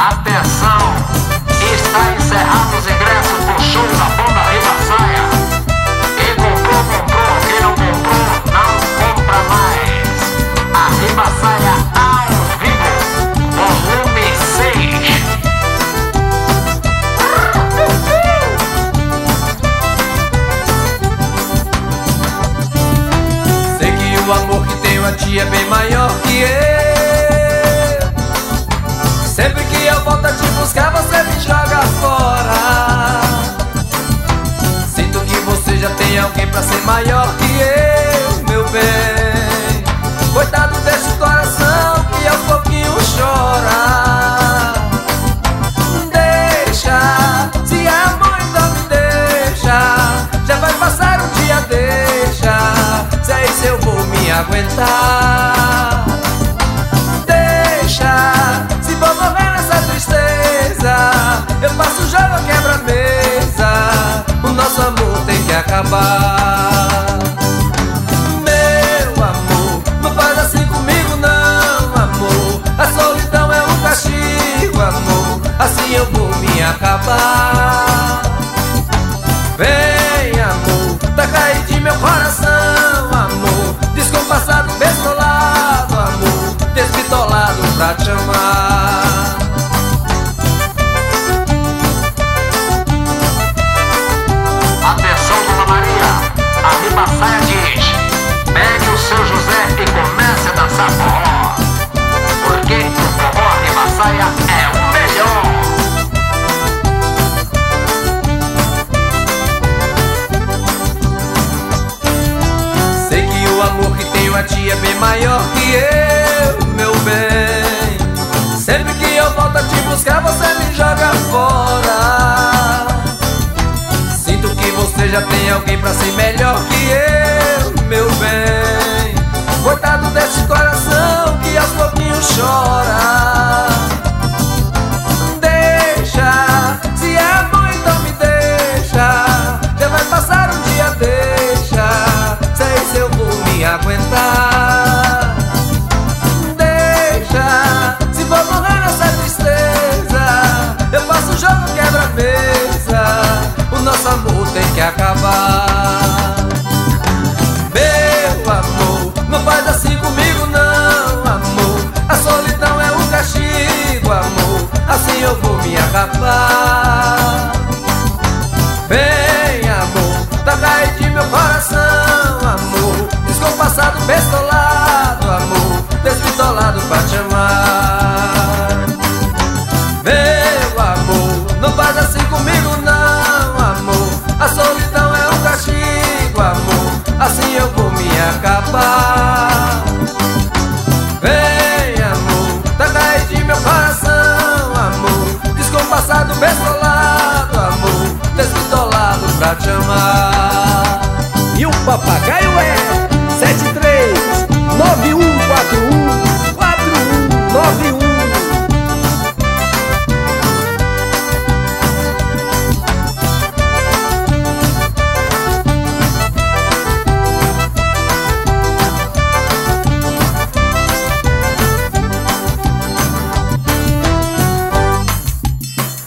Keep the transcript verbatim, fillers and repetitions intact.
Atenção, está encerrado os ingressos pro show da banda Ribassaia. Quem comprou, comprou. Quem não comprou, não compra mais. A Ribassaia ao vivo, volume seis. Sei que o amor que tenho a ti é bem maior que eu. Sempre que eu volto a te buscar, você me joga fora. Sinto que você já tem alguém pra ser maior que eu, meu bem. Coitado desse coração que aos pouquinhos chora. Deixa, se é amor então me deixa. Já vai passar um dia, deixa. Se é isso eu vou me aguentar. Deixa, se vou morrer nessa tristeza, eu faço o jogo, quebra a mesa. O nosso amor tem que acabar. Meu amor, não faz assim comigo não, amor. A solidão é um castigo, amor. Assim eu vou me acabar. Vem, amor, tá caído de meu coração, amor. Descompassado, desolado, amor. Despitolado pra te amar. Atenção, Dona Maria, a Ribassaia diz: pegue o seu José e comece a dançar forró, porque o forró Ribassaia é o melhor. Sei que o amor que tenho a ti é bem maior que eu, meu bem. Sempre que eu volto a te buscar, você me joga fora. Sinto que você já tem alguém pra ser melhor que eu, meu bem. Coitado desse coração que aos pouquinhos chora. Deixa, se é amor então me deixa. Já vai passar um dia, deixa. Sei se eu vou me aguentar. Deixa, se vou morrer nessa tristeza, eu faço o jogo, quebra a mesa. O nosso amor tem que acabar. Meu amor, não faz assim comigo não, amor. A solidão é um castigo, amor. Assim eu vou me acabar. Vem, amor, tá caído de meu coração, amor. Descompassado, bestolado, amor. Despitolado pra te amar. Meu amor, não faz assim comigo não, amor. A solidão é um castigo, amor. Assim eu vou me acabar. Vem, amor, tá caído de meu coração, amor. Descompassado, bestolado, amor. Despitolado pra te amar. E o papagaio é